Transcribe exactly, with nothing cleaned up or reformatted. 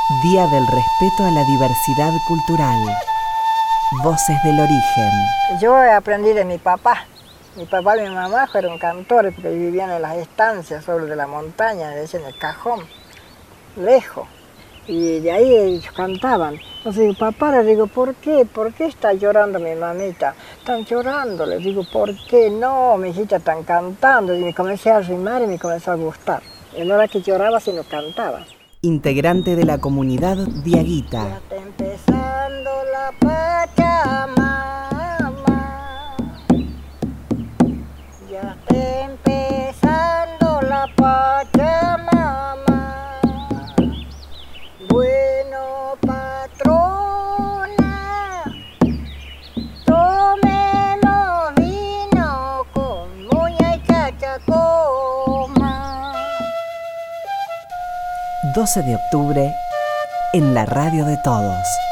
Día del respeto a la diversidad cultural. Voces del origen. Yo aprendí de mi papá. Mi papá y mi mamá fueron cantores porque vivían en las estancias sobre de la montaña, en el cajón, lejos. Y de ahí ellos cantaban. Entonces digo, papá, le digo, ¿por qué? ¿Por qué está llorando mi mamita? Están llorando, le digo, ¿por qué? No, mi hijita, están cantando. Y me comencé a arrimar y me comenzó a gustar. Y no era que lloraba, sino cantaba. Integrante de la comunidad Diaguita. Ya está empezando la Pachamama. Ya está empezando la Pachamama. Bueno, patrona, tomemos vino con muña y chachacoma. doce de octubre, en la radio de todos.